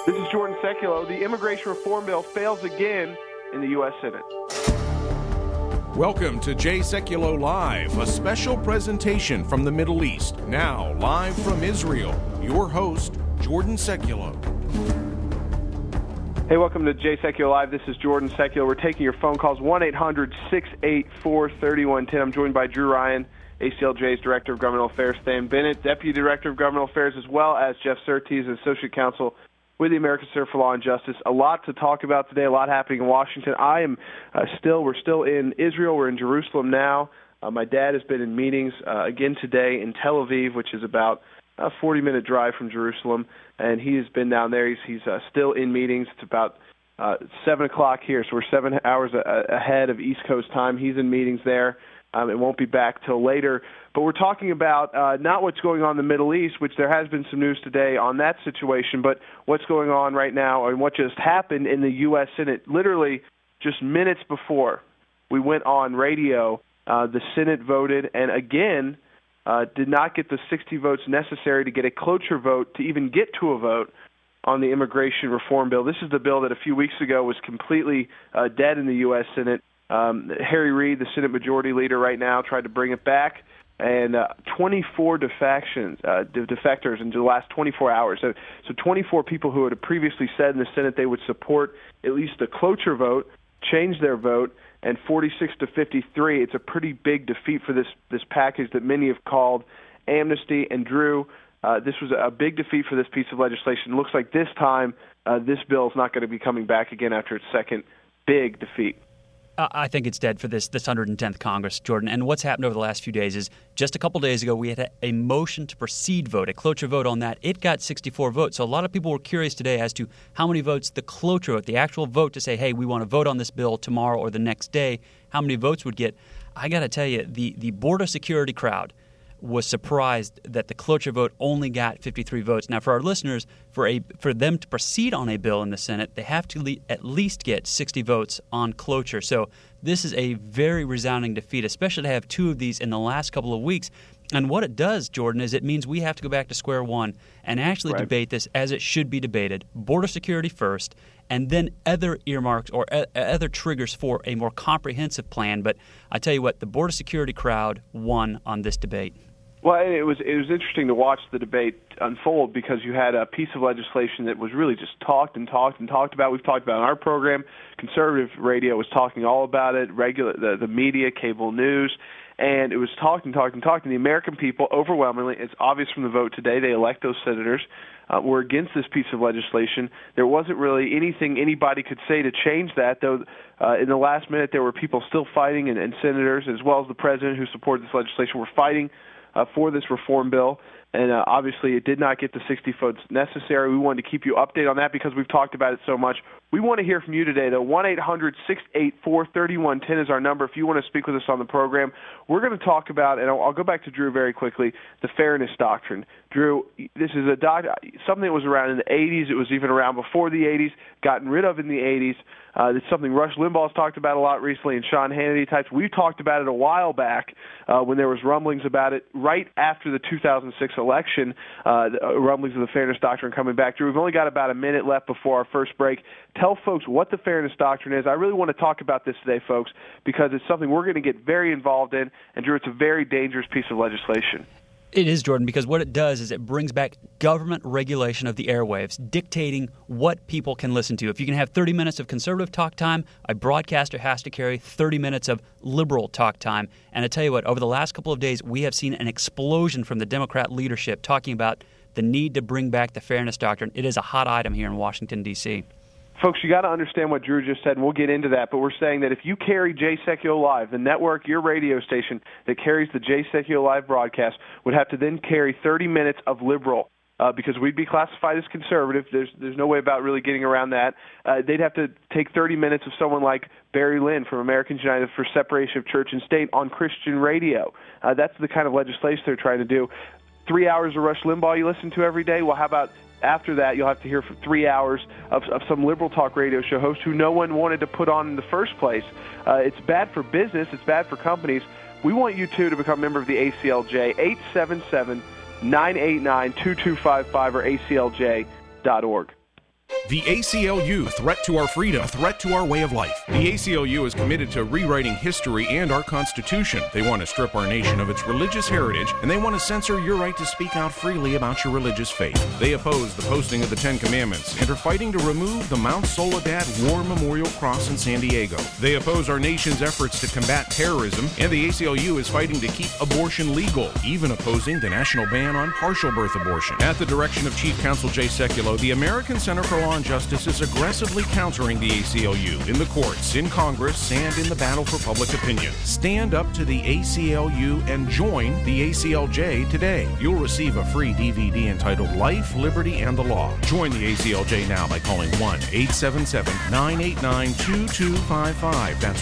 This is Jordan Sekulow. The immigration reform bill fails again in the U.S. Senate. Welcome to Jay Sekulow Live, a special presentation from the Middle East. Now, live from Israel, your host, Jordan Sekulow. Hey, welcome to Jay Sekulow Live. This is Jordan Sekulow. We're taking your phone calls, 1-800-684-3110. I'm joined by Drew Ryan, ACLJ's Director of Governmental Affairs, Stan Bennett, Deputy Director of Governmental Affairs, as well as Jeff Surtees, Associate Counsel with the American Center for Law and Justice. A lot to talk about today, a lot happening in Washington. We're still in Israel. We're in Jerusalem now. My dad has been in meetings again today in Tel Aviv, which is about a 40-minute drive from Jerusalem, and he has been down there. He's still in meetings. It's about 7 o'clock here, so we're 7 hours ahead of East Coast time. He's in meetings there. It won't be back till later. But we're talking about not what's going on in the Middle East, which there has been some news today on that situation, but what's going on right now and what just happened in the U.S. Senate. Literally just minutes before we went on radio, the Senate voted and again did not get the 60 votes necessary to get a cloture vote to even get to a vote on the immigration reform bill. This is the bill that a few weeks ago was completely dead in the U.S. Senate. Harry Reid, the Senate Majority Leader right now, tried to bring it back, and 24 defectors in the last 24 hours. So 24 people who had previously said in the Senate they would support at least a cloture vote, changed their vote, and 46 to 53. It's a pretty big defeat for this package that many have called amnesty. And Drew, this was a big defeat for this piece of legislation. It looks like this time this bill is not going to be coming back again after its second big defeat. I think it's dead for this 110th Congress, Jordan. And what's happened over the last few days is just a couple days ago we had a motion to proceed vote, a cloture vote on that. It got 64 votes. So a lot of people were curious today as to how many votes the cloture vote, the actual vote to say, hey, we want to vote on this bill tomorrow or the next day, how many votes would get. I got to tell you, the border security crowd was surprised that the cloture vote only got 53 votes. Now, for our listeners, for them to proceed on a bill in the Senate, they have to at least get 60 votes on cloture. So this is a very resounding defeat, especially to have two of these in the last couple of weeks. And what it does, Jordan, is it means we have to go back to square one and actually debate this as it should be debated. Border security first, and then other earmarks or other triggers for a more comprehensive plan. But I tell you what, the border security crowd won on this debate. Well, it was interesting to watch the debate unfold because you had a piece of legislation that was really just talked about. We've talked about it on our program. Conservative radio was talking all about it, the media, cable news, and it was talking. The American people overwhelmingly, it's obvious from the vote today, they elect those senators, were against this piece of legislation. There wasn't really anything anybody could say to change that, though in the last minute there were people still fighting, and senators as well as the president who supported this legislation were fighting for this reform bill, and obviously it did not get the 60 votes necessary. We wanted to keep you updated on that because we've talked about it so much. We want to hear from you today, though. 1-800-684-3110 is our number if you want to speak with us on the program. We're going to talk about, and I'll go back to Drew very quickly, the fairness doctrine. Drew, this is something that was around in the 80s. It was even around before the 80s, gotten rid of in the 80s. It's something Rush Limbaugh's talked about a lot recently, and Sean Hannity types. We've talked about it a while back when there was rumblings about it right after the 2006 election, rumblings of the fairness doctrine coming back. Drew, we've only got about a minute left before our first break. Tell folks what the fairness doctrine is. I really want to talk about this today, folks, because it's something we're going to get very involved in, and Drew, it's a very dangerous piece of legislation. It is, Jordan, because what it does is it brings back government regulation of the airwaves, dictating what people can listen to. If you can have 30 minutes of conservative talk time, a broadcaster has to carry 30 minutes of liberal talk time. And I tell you what, over the last couple of days, we have seen an explosion from the Democrat leadership talking about the need to bring back the fairness doctrine. It is a hot item here in Washington, D.C. Folks, you got to understand what Drew just said, and we'll get into that, but we're saying that if you carry Jay Sekulow Live, the network, your radio station that carries the Jay Sekulow Live broadcast, would have to then carry 30 minutes of liberal because we'd be classified as conservative. There's no way about really getting around that. They'd have to take 30 minutes of someone like Barry Lynn from Americans United for Separation of Church and State on Christian radio. That's the kind of legislation they're trying to do. 3 hours of Rush Limbaugh you listen to every day? Well, how about after that, you'll have to hear for 3 hours of some liberal talk radio show host who no one wanted to put on in the first place. It's bad for business. It's bad for companies. We want you, too, to become a member of the ACLJ. 877-989-2255 or aclj.org. The ACLU, threat to our freedom, a threat to our way of life. The ACLU is committed to rewriting history and our Constitution. They want to strip our nation of its religious heritage, and they want to censor your right to speak out freely about your religious faith. They oppose the posting of the Ten Commandments and are fighting to remove the Mount Soledad War Memorial Cross in San Diego. They oppose our nation's efforts to combat terrorism, and the ACLU is fighting to keep abortion legal, even opposing the national ban on partial birth abortion. At the direction of Chief Counsel Jay Sekulow, the American Center for Law and Justice is aggressively countering the ACLU in the courts, in Congress, and in the battle for public opinion. Stand up to the ACLU and join the ACLJ today. You'll receive a free DVD entitled Life, Liberty, and the Law. Join the ACLJ now by calling 1-877-989-2255. That's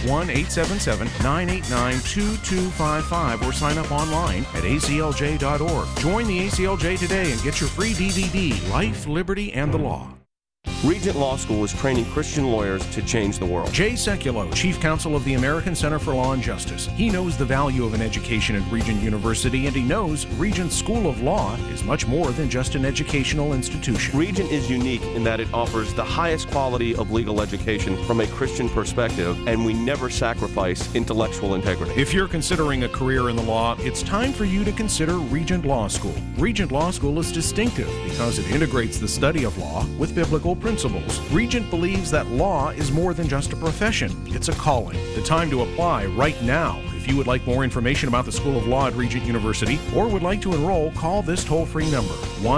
1-877-989-2255, or sign up online at aclj.org. Join the ACLJ today and get your free DVD, Life, Liberty, and the Law. Regent Law School is training Christian lawyers to change the world. Jay Sekulow, Chief Counsel of the American Center for Law and Justice. He knows the value of an education at Regent University, and he knows Regent School of Law is much more than just an educational institution. Regent is unique in that it offers the highest quality of legal education from a Christian perspective, and we never sacrifice intellectual integrity. If you're considering a career in the law, it's time for you to consider Regent Law School. Regent Law School is distinctive because it integrates the study of law with biblical principles. Regent believes that law is more than just a profession. It's a calling. The time to apply right now. If you would like more information about the School of Law at Regent University or would like to enroll, call this toll-free number,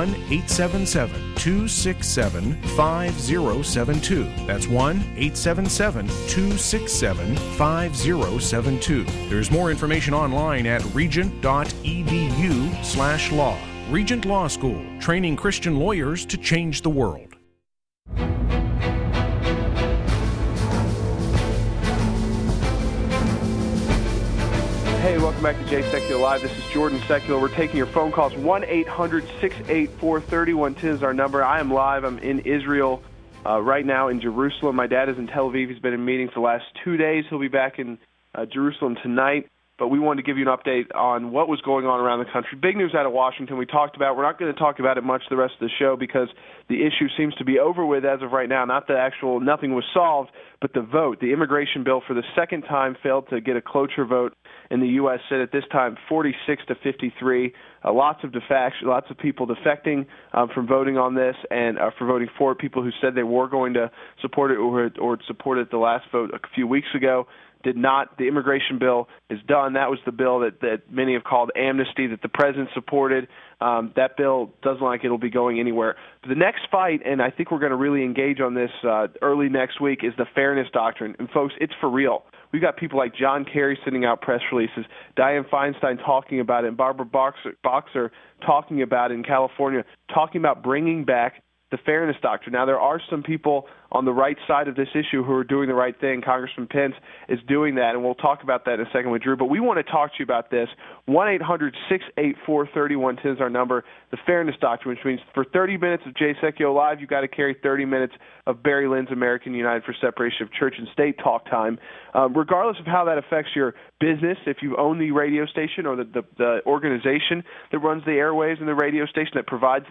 1-877-267-5072. That's 1-877-267-5072. There's more information online at regent.edu/law. Regent Law School, training Christian lawyers to change the world. Hey, welcome back to Jay Sekulow Live. This is Jordan Sekulow. We're taking your phone calls. 1-800-684-3110 is our number. I am live. I'm in Israel right now in Jerusalem. My dad is in Tel Aviv. He's been in meetings the last 2 days. He'll be back in Jerusalem tonight. But we wanted to give you an update on what was going on around the country. Big news out of Washington we talked about. We're not going to talk about it much the rest of the show because the issue seems to be over with as of right now. Not the actual nothing was solved, but the vote. The immigration bill for the second time failed to get a cloture vote in the U.S. Senate, this time 46-53. Lots of people defecting from voting on this and for voting for it. People who said they were going to support it or supported the last vote a few weeks ago did not. The immigration bill is done. That was the bill that many have called amnesty that the president supported. That bill doesn't look like it'll be going anywhere. But the next fight, and I think we're going to really engage on this early next week, is the fairness doctrine. And folks, it's for real. We've got people like John Kerry sending out press releases, Dianne Feinstein talking about it, and Barbara Boxer talking about it in California, talking about bringing back the fairness doctrine. Now, there are some people on the right side of this issue who are doing the right thing. Congressman Pence is doing that, and we'll talk about that in a second with Drew. But we want to talk to you about this. 1-800-684-3110 is our number. The fairness doctrine, which means for 30 minutes of Jay Sekulow Live, you've got to carry 30 minutes of Barry Lynn's American United for Separation of Church and State talk time. Regardless of how that affects your business, if you own the radio station or the organization that runs the airwaves and the radio station that provides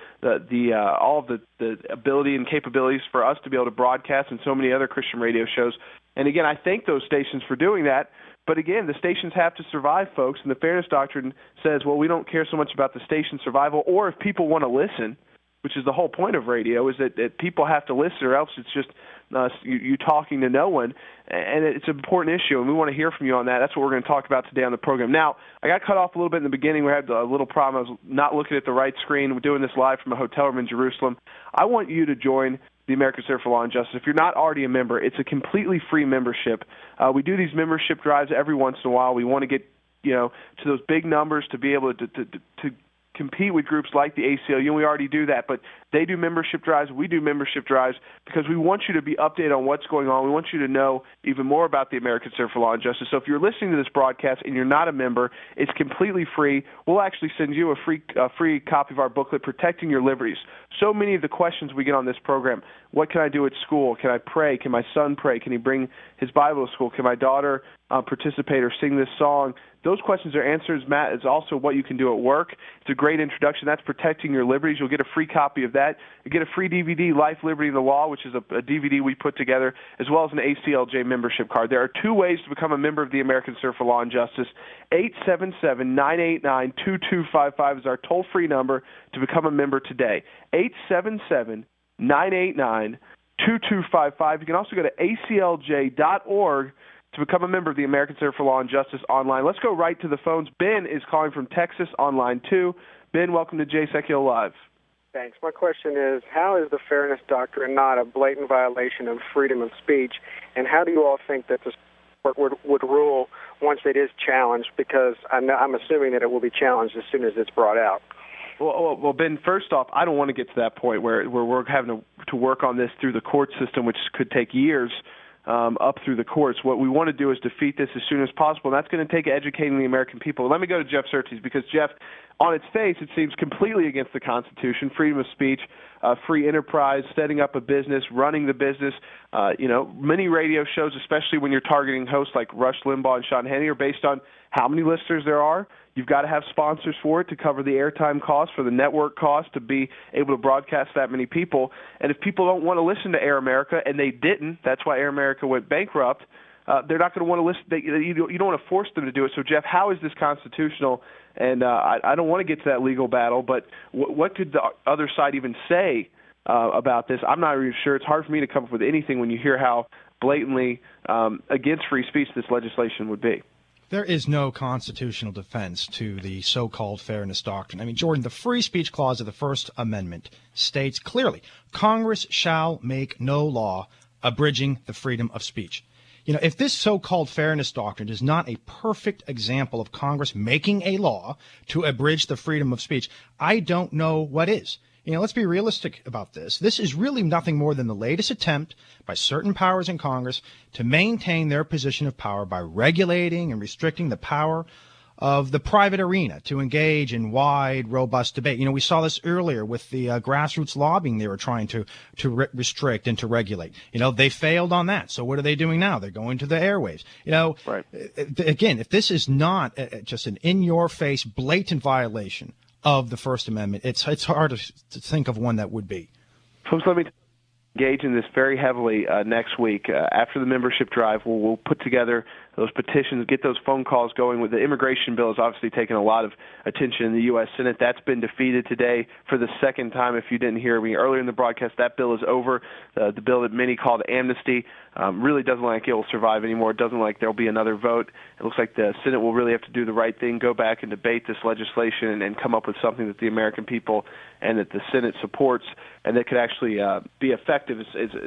all of the ability and capabilities for us to be able to broadcast and so many other Christian radio shows. And again, I thank those stations for doing that. But again, the stations have to survive, folks, and the fairness doctrine says, well, we don't care so much about the station survival, or if people want to listen, which is the whole point of radio, is that people have to listen, or else it's just you talking to no one. And it's an important issue, and we want to hear from you on that. That's what we're going to talk about today on the program. Now, I got cut off a little bit in the beginning. We had a little problem. I was not looking at the right screen. We're doing this live from a hotel room in Jerusalem. I want you to join the American Center for Law and Justice. If you're not already a member, it's a completely free membership. We do these membership drives every once in a while. We want to get to those big numbers to be able to compete with groups like the ACLU, and we already do that, but they do membership drives, we do membership drives, because we want you to be updated on what's going on. We want you to know even more about the American Center for Law and Justice. So if you're listening to this broadcast and you're not a member, it's completely free. We'll actually send you a free copy of our booklet, Protecting Your Liberties. So many of the questions we get on this program: what can I do at school? Can I pray? Can my son pray? Can he bring his Bible to school? Can my daughter participate or sing this song. Those questions are answers. Matt, is also what you can do at work. It's a great introduction. That's Protecting Your Liberties. You'll get a free copy of that. You get a free DVD, Life, Liberty, and the Law, which is a DVD we put together, as well as an ACLJ membership card. There are two ways to become a member of the American Center for Law and Justice. 877-989-2255 is our toll-free number to become a member today. 877-989-2255. You can also go to aclj.org to become a member of the American Center for Law and Justice online. Let's go right to the phones. Ben is calling from Texas on line 2. Ben, welcome to Jay Sekulow Live. Thanks. My question is, how is the Fairness Doctrine not a blatant violation of freedom of speech, and how do you all think that the Supreme Court would rule once it is challenged? Because I'm assuming that it will be challenged as soon as it's brought out. Well, Ben, first off, I don't want to get to that point where we're having to work on this through the court system, which could take years. Up through the courts. What we want to do is defeat this as soon as possible, and that's going to take educating the American people. Let me go to Jeff Surtees, because, Jeff, on its face, it seems completely against the Constitution, freedom of speech, free enterprise, setting up a business, running the business. Many radio shows, especially when you're targeting hosts like Rush Limbaugh and Sean Hannity, are based on how many listeners there are. You've got to have sponsors for it to cover the airtime costs, for the network costs, to be able to broadcast that many people. And if people don't want to listen to Air America, and they didn't, that's why Air America went bankrupt, they're not going to want to listen. You don't want to force them to do it. So, Jeff, how is this constitutional? And I don't want to get to that legal battle, but what could the other side even say about this? I'm not even sure. It's hard for me to come up with anything when you hear how blatantly against free speech this legislation would be. There is no constitutional defense to the so-called fairness doctrine. I mean, Jordan, the free speech clause of the First Amendment states clearly, Congress shall make no law abridging the freedom of speech. If this so-called fairness doctrine is not a perfect example of Congress making a law to abridge the freedom of speech, I don't know what is. Let's be realistic about this. This is really nothing more than the latest attempt by certain powers in Congress to maintain their position of power by regulating and restricting the power of the private arena to engage in wide, robust debate. We saw this earlier with the grassroots lobbying they were trying to restrict and to regulate. They failed on that. So what are they doing now? They're going to the airwaves. Right. Again, if this is not just an in-your-face, blatant violation of the First Amendment, it's hard to think of one that would be. Folks, let me engage in this very heavily next week. After the membership drive, we'll put together those petitions, get those phone calls going. With the immigration bill has obviously taken a lot of attention in the U.S. Senate. That's been defeated today for the second time. If you didn't hear me earlier in the broadcast, that bill is over. The bill that many called amnesty really doesn't look like it will survive anymore. It doesn't look like there will be another vote. It looks like the Senate will really have to do the right thing, go back and debate this legislation and come up with something that the American people and that the Senate supports and that could actually be effective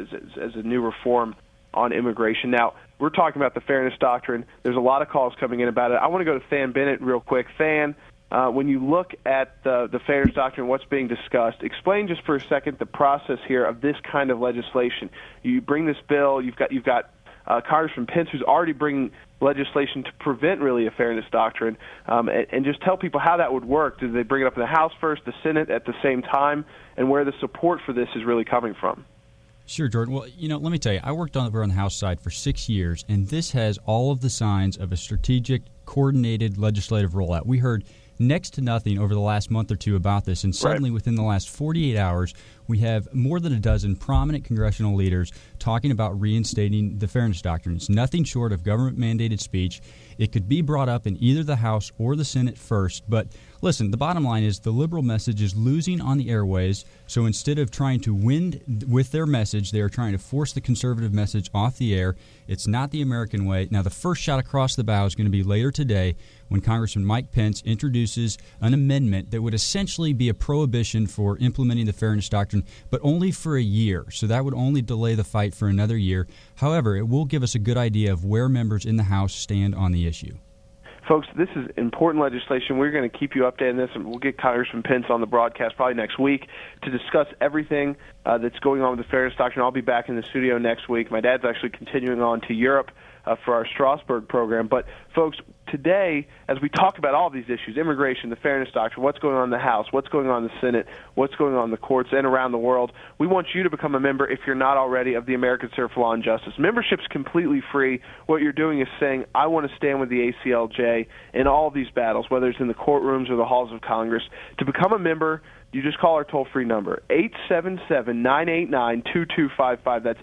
as a new reform on immigration. Now, we're talking about the fairness doctrine. There's a lot of calls coming in about it. I want to go to Than Bennett real quick. Than, when you look at the fairness doctrine, what's being discussed, explain just for a second the process here of this kind of legislation. You bring this bill, you've got Congressman Pence, who's already bringing legislation to prevent really a fairness doctrine, and just tell people how that would work. Do they bring it up in the House first, the Senate at the same time, and where the support for this is really coming from? Sure, Jordan. Well, let me tell you, I worked over on the House side for 6 years, and this has all of the signs of a strategic, coordinated legislative rollout. We heard next to nothing over the last month or two about this, and suddenly within the last 48 hours, we have more than a dozen prominent congressional leaders talking about reinstating the fairness doctrine. It's nothing short of government-mandated speech. It could be brought up in either the House or the Senate first, but listen, the bottom line is the liberal message is losing on the airways, so instead of trying to win with their message, they are trying to force the conservative message off the air. It's not the American way. Now, the first shot across the bow is going to be later today when Congressman Mike Pence introduces an amendment that would essentially be a prohibition for implementing the fairness doctrine, but only for a year. So that would only delay the fight for another year. However, it will give us a good idea of where members in the House stand on the issue. Folks, this is important legislation. We're going to keep you updated on this, and we'll get Congressman Pence on the broadcast probably next week to discuss everything that's going on with the fairness doctrine. I'll be back in the studio next week. My dad's actually continuing on to Europe for our Strasbourg program. But, folks, today, as we talk about all of these issues, immigration, the Fairness Doctrine, what's going on in the House, what's going on in the Senate, what's going on in the courts and around the world, we want you to become a member, if you're not already, of the American Center for Law and Justice. Membership's completely free. What you're doing is saying, I want to stand with the ACLJ in all of these battles, whether it's in the courtrooms or the halls of Congress. To become a member, you just call our toll-free number, 877-989-2255. That's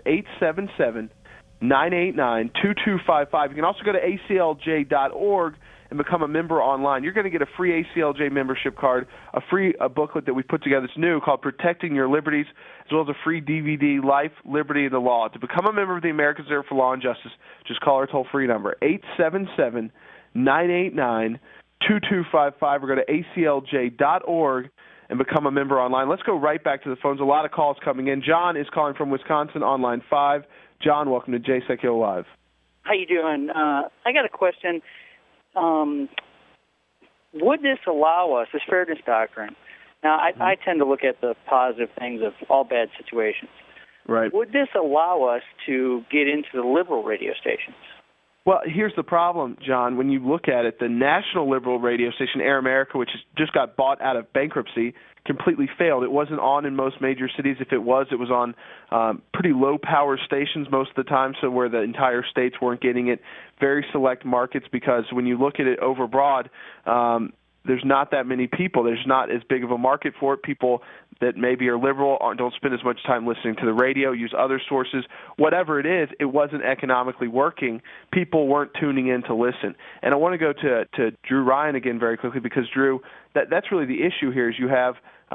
877-989-2255. You can also go to aclj.org and become a member online. You're going to get a free ACLJ membership card, a free booklet that we put together. It's new, called Protecting Your Liberties, as well as a free DVD, Life, Liberty, and the Law. To become a member of the American Center for Law and Justice, just call our toll-free number, 877-989-2255, or go to aclj.org and become a member online. Let's go right back to the phones. A lot of calls coming in. John is calling from Wisconsin on line 5. John, welcome to JSecUlo Live. How you doing? I got a question. Would this allow us, this fairness doctrine, now I tend to look at the positive things of all bad situations. Right. Would this allow us to get into the liberal radio stations? Well, here's the problem, John. When you look at it, the national liberal radio station, Air America, which just got bought out of bankruptcy, completely failed. It wasn't on in most major cities. If it was on pretty low-power stations most of the time, so where the entire states weren't getting it. Very select markets, because when you look at it overbroad, there's not that many people. There's not as big of a market for it. People that maybe are liberal don't spend as much time listening to the radio, use other sources. Whatever it is, it wasn't economically working. People weren't tuning in to listen. And I want to go to Drew Ryan again very quickly, because, Drew, that's really the issue here, is you have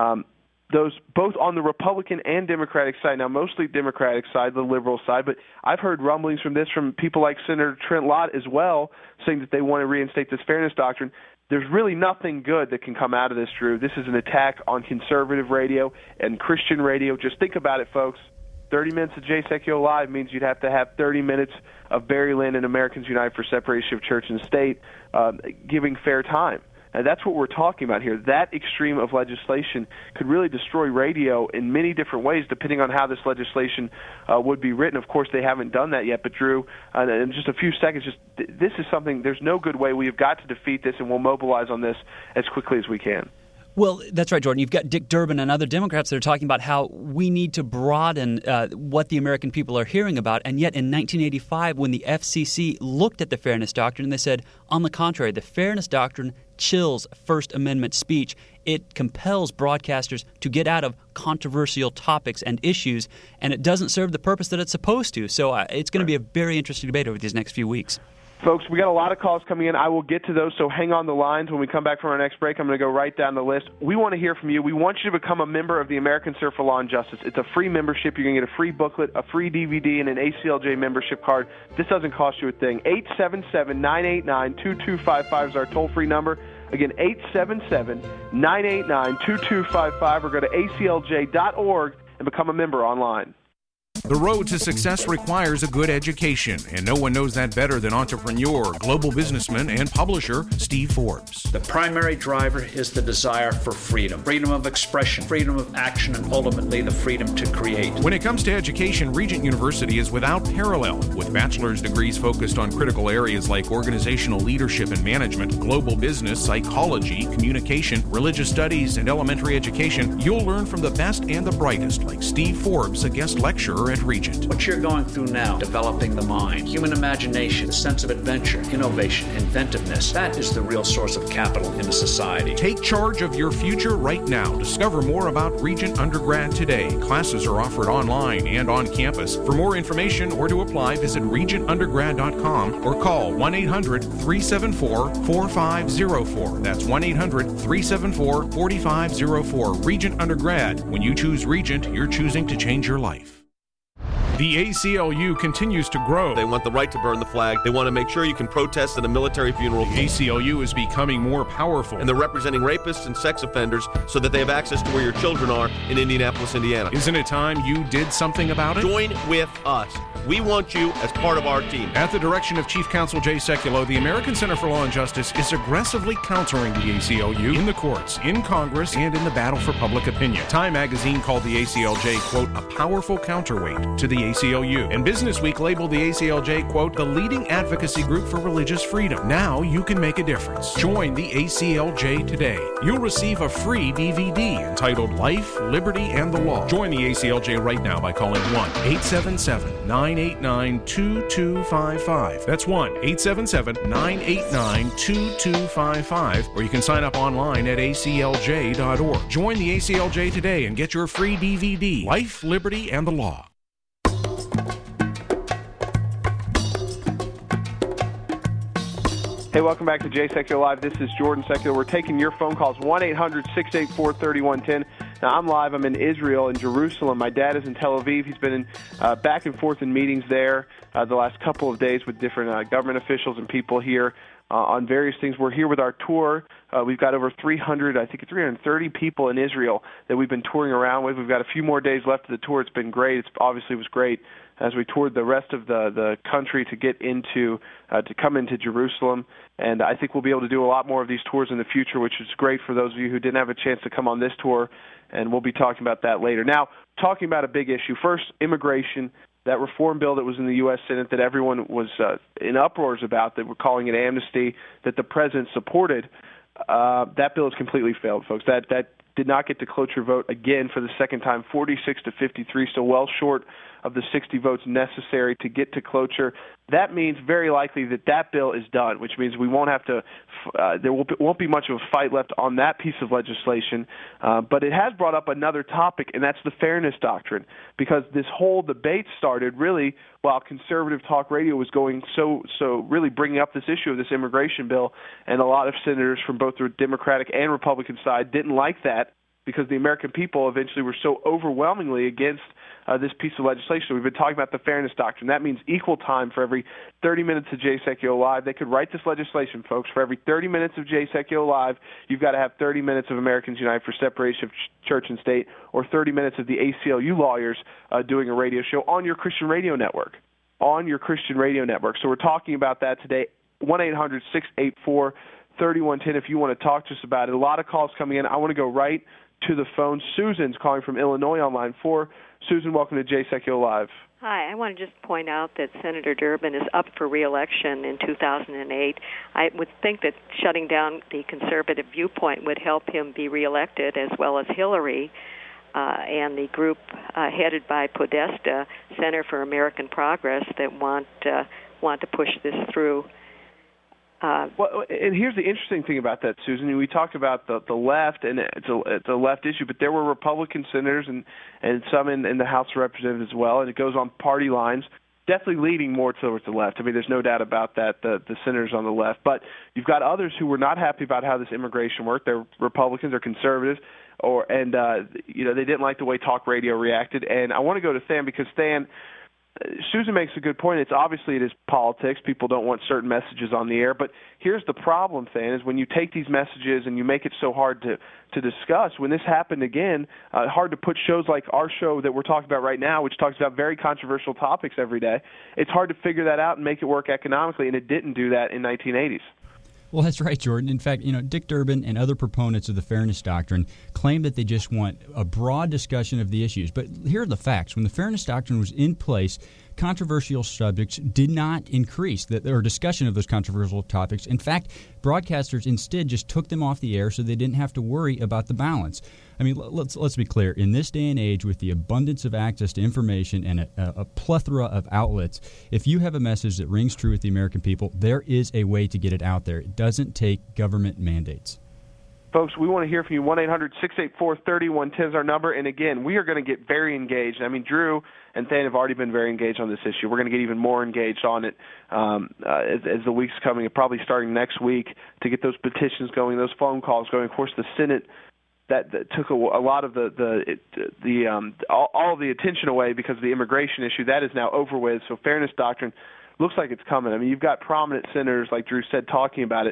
those both on the Republican and Democratic side. Now, mostly Democratic side, the liberal side, but I've heard rumblings from people like Senator Trent Lott as well, saying that they want to reinstate this fairness doctrine. There's really nothing good that can come out of this, Drew. This is an attack on conservative radio and Christian radio. Just think about it, folks. 30 minutes of JSecUlo Live means you'd have to have 30 minutes of Barry Lynn and Americans Unite for Separation of Church and State giving fair time. And that's what we're talking about here. That extreme of legislation could really destroy radio in many different ways, depending on how this legislation would be written. Of course, they haven't done that yet. But, Drew, in just a few seconds, this is something, there's no good way. We have got to defeat this, and we'll mobilize on this as quickly as we can. Well, that's right, Jordan. You've got Dick Durbin and other Democrats that are talking about how we need to broaden what the American people are hearing about. And yet in 1985, when the FCC looked at the Fairness Doctrine, they said, on the contrary, the Fairness Doctrine chills First Amendment speech. It compels broadcasters to get out of controversial topics and issues, and it doesn't serve the purpose that it's supposed to. So it's going to be a very interesting debate over these next few weeks. Folks, we got a lot of calls coming in. I will get to those, so hang on the lines. When we come back from our next break, I'm going to go right down the list. We want to hear from you. We want you to become a member of the American Center for Law and Justice. It's a free membership. You're going to get a free booklet, a free DVD, and an ACLJ membership card. This doesn't cost you a thing. 877-989-2255 is our toll-free number. Again, 877-989-2255, or go to aclj.org and become a member online. The road to success requires a good education, and no one knows that better than entrepreneur, global businessman, and publisher Steve Forbes. The primary driver is the desire for freedom. Freedom of expression, freedom of action, and ultimately the freedom to create. When it comes to education, Regent University is without parallel. With bachelor's degrees focused on critical areas like organizational leadership and management, global business, psychology, communication, religious studies, and elementary education, you'll learn from the best and the brightest, like Steve Forbes, a guest lecturer at Regent. What you're going through now, developing the mind, human imagination, the sense of adventure, innovation, inventiveness, that is the real source of capital in a society. Take charge of your future right now. Discover more about Regent Undergrad today. Classes are offered online and on campus. For more information or to apply, visit regentundergrad.com or call 1-800-374-4504. That's 1-800-374-4504. Regent Undergrad. When you choose Regent, you're choosing to change your life. The ACLU continues to grow. They want the right to burn the flag. They want to make sure you can protest at a military funeral. The ACLU is becoming more powerful. And they're representing rapists and sex offenders so that they have access to where your children are in Indianapolis, Indiana. Isn't it time you did something about it? Join with us. We want you as part of our team. At the direction of Chief Counsel Jay Sekulow, the American Center for Law and Justice is aggressively countering the ACLU in the courts, in Congress, and in the battle for public opinion. Time magazine called the ACLJ, quote, a powerful counterweight to the ACLU. And Business Week labeled the ACLJ, quote, the leading advocacy group for religious freedom. Now you can make a difference. Join the ACLJ today. You'll receive a free DVD entitled Life, Liberty, and the Law. Join the ACLJ right now by calling 1-877-989-2255. That's 1-877-989-2255. Or you can sign up online at aclj.org. Join the ACLJ today and get your free DVD, Life, Liberty, and the Law. Hey, welcome back to Jay Sekulow Live. This is Jordan Sekulow. We're taking your phone calls, 1-800-684-3110. Now, I'm live. I'm in Israel, in Jerusalem. My dad is in Tel Aviv. He's been back and forth in meetings there the last couple of days with different government officials and people here on various things. We're here with our tour. We've got over 330 people in Israel that we've been touring around with. We've got a few more days left of the tour. It's been great. It was great as we toured the rest of the country to get into to come into Jerusalem. And I think we'll be able to do a lot more of these tours in the future, which is great for those of you who didn't have a chance to come on this tour. And we'll be talking about that later. Now, talking about a big issue. First, immigration. That reform bill that was in the U.S. Senate that everyone was in uproars about, that we're calling it amnesty, that the president supported, that bill has completely failed, folks. That did not get the cloture vote again for the second time, 46-53, so well short of the 60 votes necessary to get to cloture. That means very likely that bill is done, which means we won't have to there won't be much of a fight left on that piece of legislation. But it has brought up another topic, and that's the fairness doctrine, because this whole debate started really while conservative talk radio was going so really bringing up this issue of this immigration bill, and a lot of senators from both the Democratic and Republican side didn't like that because the American people eventually were so overwhelmingly against this piece of legislation. We've been talking about the fairness doctrine. That means equal time for every 30 minutes of Jay Sekulow Live. They could write this legislation, folks. For every 30 minutes of Jay Sekulow Live, you've got to have 30 minutes of Americans Unite for Separation of Church and State, or 30 minutes of the ACLU lawyers doing a radio show on your Christian radio network. So we're talking about that today. 1-800-684-3110 if you want to talk to us about it. A lot of calls coming in. I want to go right to the phone. Susan's calling from Illinois on line 4. Susan, welcome to Jay Sekulow Live. Hi. I want to just point out that Senator Durbin is up for re-election in 2008. I would think that shutting down the conservative viewpoint would help him be re-elected, as well as Hillary and the group headed by Podesta, Center for American Progress, that want to push this through. Well, and here's the interesting thing about that, Susan. We talked about the left, and it's a left issue, but there were Republican senators and some in the House of Representatives as well, and it goes on party lines, definitely leaning more towards the left. I mean, there's no doubt about that, the senators on the left. But you've got others who were not happy about how this immigration worked. They're Republicans or conservatives, they didn't like the way talk radio reacted. And I want to go to Than, because Than, Susan makes a good point. It is politics. People don't want certain messages on the air. But here's the problem, Than, is when you take these messages and you make it so hard to discuss, when this happened again, hard to put shows like our show that we're talking about right now, which talks about very controversial topics every day, it's hard to figure that out and make it work economically, and it didn't do that in 1980s. Well, that's right, Jordan. In fact, Dick Durbin and other proponents of the fairness doctrine claim that they just want a broad discussion of the issues. But here are the facts. When the fairness doctrine was in place, controversial subjects did not increase, or discussion of those controversial topics. In fact, broadcasters instead just took them off the air so they didn't have to worry about the balance. I mean, let's be clear. In this day and age, with the abundance of access to information and a plethora of outlets, if you have a message that rings true with the American people, there is a way to get it out there. It doesn't take government mandates. Folks, we want to hear from you. 1-800-684-3110 is our number. And again, we are going to get very engaged. I mean, Drew and Than have already been very engaged on this issue. We're going to get even more engaged on it as the week's coming, and probably starting next week, to get those petitions going, those phone calls going. Of course, the Senate that took a lot of all of the attention away because of the immigration issue. That is now over with. So fairness doctrine looks like it's coming. I mean, you've got prominent senators, like Drew said, talking about it.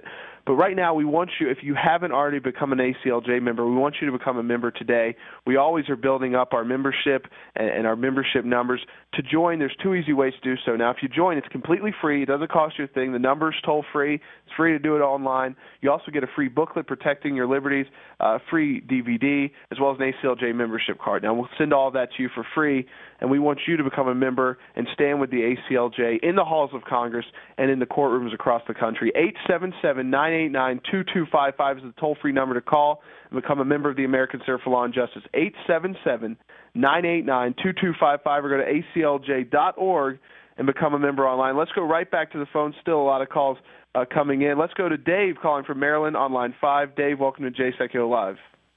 But right now, we want you, if you haven't already become an ACLJ member, we want you to become a member today. We always are building up our membership and our membership numbers. To join, there's 2 easy ways to do so. Now, if you join, it's completely free. It doesn't cost you a thing. The number's toll-free. It's free to do it online. You also get a free booklet protecting your liberties, free DVD, as well as an ACLJ membership card. Now, we'll send all of that to you for free, and we want you to become a member and stand with the ACLJ in the halls of Congress and in the courtrooms across the country. 877-989-2255 is the toll-free number to call and become a member of the American Center for Law and Justice. 877-989-2255, or go to aclj.org and become a member online. Let's go right back to the phone. Still a lot of calls coming in. Let's go to Dave calling from Maryland on line 5. Dave, welcome to JSECO Live.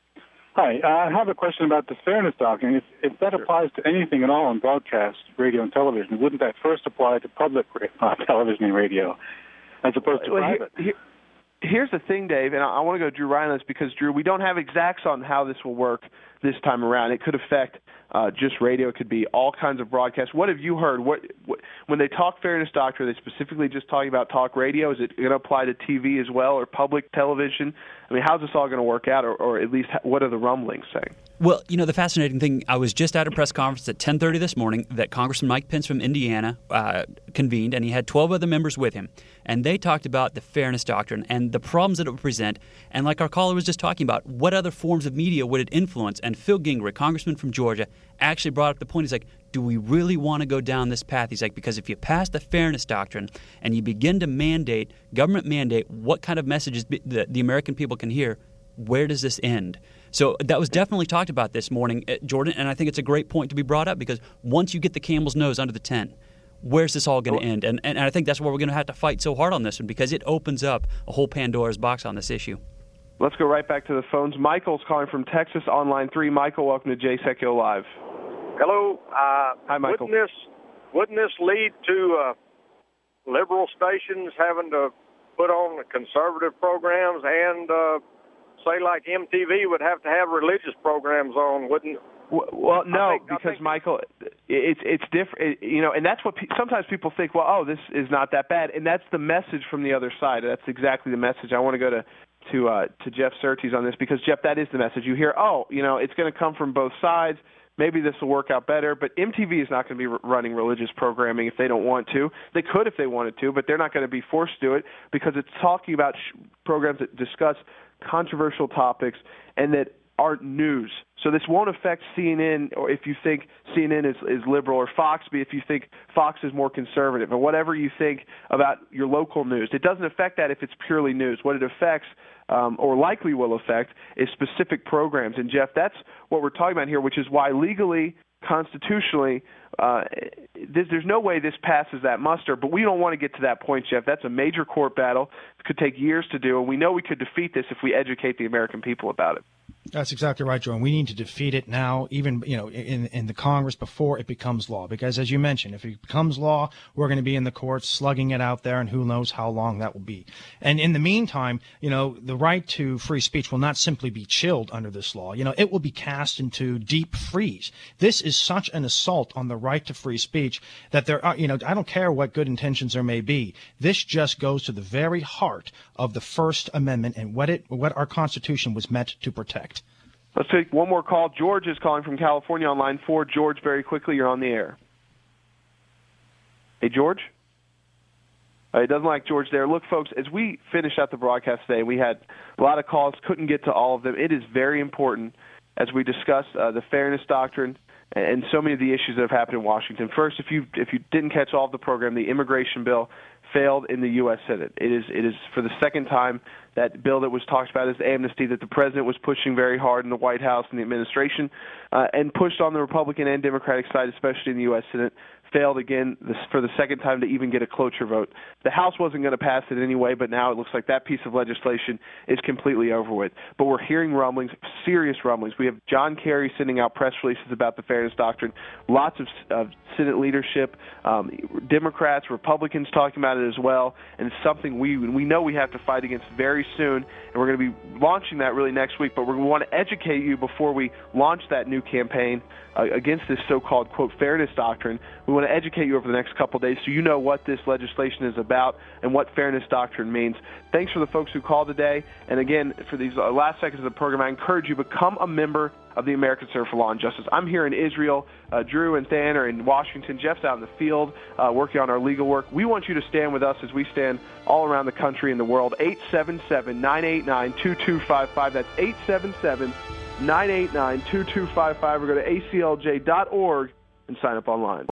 Hi, I have a question about the fairness doctrine. If that applies to anything at all in broadcast, radio, and television, wouldn't that first apply to public television and radio as opposed to private? Here's the thing, Dave, and I want to go to Drew Ryan on this because, Drew, we don't have exacts on how this will work this time around. It could affect just radio. It could be all kinds of broadcasts. What have you heard? What when they talk fairness doctrine, are they specifically just talking about talk radio? Is it going to apply to TV as well or public television? I mean, how's this all going to work out, or at least what are the rumblings saying? Well, you know, the fascinating thing, I was just at a press conference at 10:30 this morning that Congressman Mike Pence from Indiana convened, and he had 12 other members with him. And they talked about the fairness doctrine and the problems that it would present. And like our caller was just talking about, what other forms of media would it influence? And Phil Gingrich, congressman from Georgia, actually brought up the point. He's like, do we really want to go down this path? He's like, because if you pass the fairness doctrine and you begin to government mandate what kind of messages the American people can hear, where does this end? So that was definitely talked about this morning, Jordan, and I think it's a great point to be brought up because once you get the camel's nose under the tent, where's this all going to end? And I think that's where we're going to have to fight so hard on this one because it opens up a whole Pandora's box on this issue. Let's go right back to the phones. Michael's calling from Texas on line 3. Michael, welcome to JSECO Live. Hello. Hi, Michael. Wouldn't this lead to liberal stations having to put on conservative programs and say like MTV would have to have religious programs on? Wouldn't? Well, no, because Michael, it's different. You know, and that's what sometimes people think. Well, this is not that bad, and that's the message from the other side. That's exactly the message. I want to go to Jeff Surtees on this because Jeff, that is the message. You hear, it's going to come from both sides. Maybe this will work out better, but MTV is not going to be running religious programming if they don't want to. They could if they wanted to, but they're not going to be forced to do it because it's talking about programs that discuss controversial topics and that aren't news. So this won't affect CNN, or if you think CNN is liberal, or Fox, if you think Fox is more conservative, or whatever you think about your local news. It doesn't affect that if it's purely news. What it affects, or likely will affect, is specific programs. And, Jeff, that's what we're talking about here, which is why legally, constitutionally, there's no way this passes that muster, but we don't want to get to that point, Jeff. That's a major court battle. It could take years to do, and we know we could defeat this if we educate the American people about it. That's exactly right, Jordan. We need to defeat it now, even in the Congress before it becomes law. Because as you mentioned, if it becomes law, we're going to be in the courts slugging it out there, and who knows how long that will be. And in the meantime, the right to free speech will not simply be chilled under this law. It will be cast into deep freeze. This is such an assault on the right to free speech that there are, I don't care what good intentions there may be. This just goes to the very heart of the First Amendment and what our Constitution was meant to protect. Let's take one more call. George is calling from California on line 4. George, very quickly, you're on the air. Hey, George? It doesn't like George there. Look, folks, as we finish out the broadcast today, we had a lot of calls, couldn't get to all of them. It is very important as we discuss the fairness doctrine and so many of the issues that have happened in Washington. First, if you didn't catch all of the program, the immigration bill failed in the U.S. Senate. It is for the second time that bill that was talked about as amnesty that the president was pushing very hard in the White House and the administration and pushed on the Republican and Democratic side, especially in the U.S. Senate, failed again for the second time to even get a cloture vote. The House wasn't going to pass it anyway, but now it looks like that piece of legislation is completely over with. But we're hearing rumblings, serious rumblings. We have John Kerry sending out press releases about the fairness doctrine, lots of Senate leadership, Democrats, Republicans talking about it as well, and it's something we know we have to fight against very very soon, and we're going to be launching that really next week. But we want to educate you before we launch that new campaign against this so-called, quote, fairness doctrine. We want to educate you over the next couple of days so you know what this legislation is about and what fairness doctrine means. Thanks for the folks who called today. And again, for these last seconds of the program, I encourage you to become a member of the American Center for Law and Justice. I'm here in Israel. Drew and Than are in Washington. Jeff's out in the field working on our legal work. We want you to stand with us as we stand all around the country and the world. 877-989-2255. That's 877-989-2255. Or go to aclj.org and sign up online.